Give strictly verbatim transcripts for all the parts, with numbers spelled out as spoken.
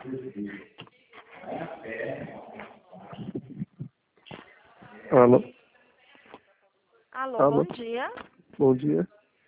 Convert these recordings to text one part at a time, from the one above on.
Alô? Alô, Alô? bom dia. Bom dia.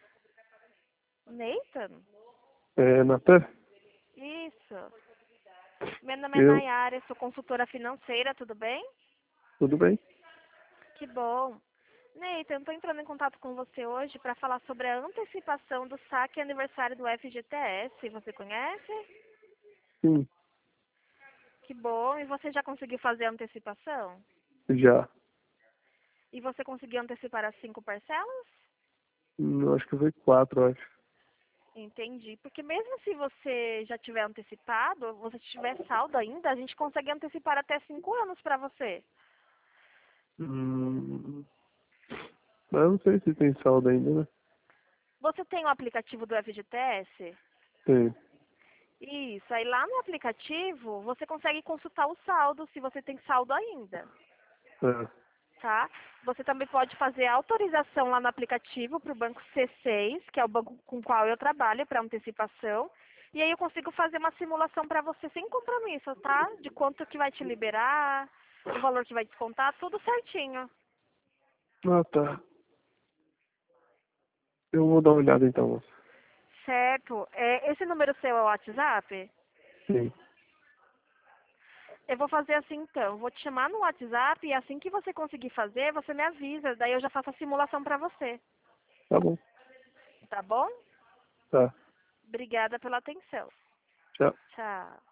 Nathan? É, Natan? Isso. Meu nome é Eu? Nayara, sou consultora financeira, tudo bem? Tudo bem? Que bom. Nathan, estou entrando em contato com você hoje para falar sobre a antecipação do saque aniversário do F G T S. Você conhece? Sim, Que bom. E você já conseguiu fazer a antecipação? já. E você conseguiu antecipar as cinco parcelas? Hum, acho que foi quatro, acho. Entendi. Porque mesmo se você já tiver antecipado, você tiver saldo ainda, a gente consegue antecipar até cinco anos para você. Hum, mas eu não sei se tem saldo ainda, né? Você tem o aplicativo do F G T S? Tem. Isso. Aí lá no aplicativo, você consegue consultar o saldo, se você tem saldo ainda, É. tá? Você também pode fazer autorização lá no aplicativo para o banco C seis, que é o banco com o qual eu trabalho para antecipação. E aí eu consigo fazer uma simulação para você sem compromisso, tá? De quanto que vai te liberar, o valor que vai descontar, tudo certinho. Ah, tá. Eu vou dar uma olhada então, moça. Certo. É, esse número seu é o WhatsApp? Sim. Eu vou fazer assim então, vou te chamar no WhatsApp e assim que você conseguir fazer, você me avisa, daí eu já faço a simulação para você, Tá bom. tá bom? Tá. Obrigada pela atenção. Tchau. Tchau.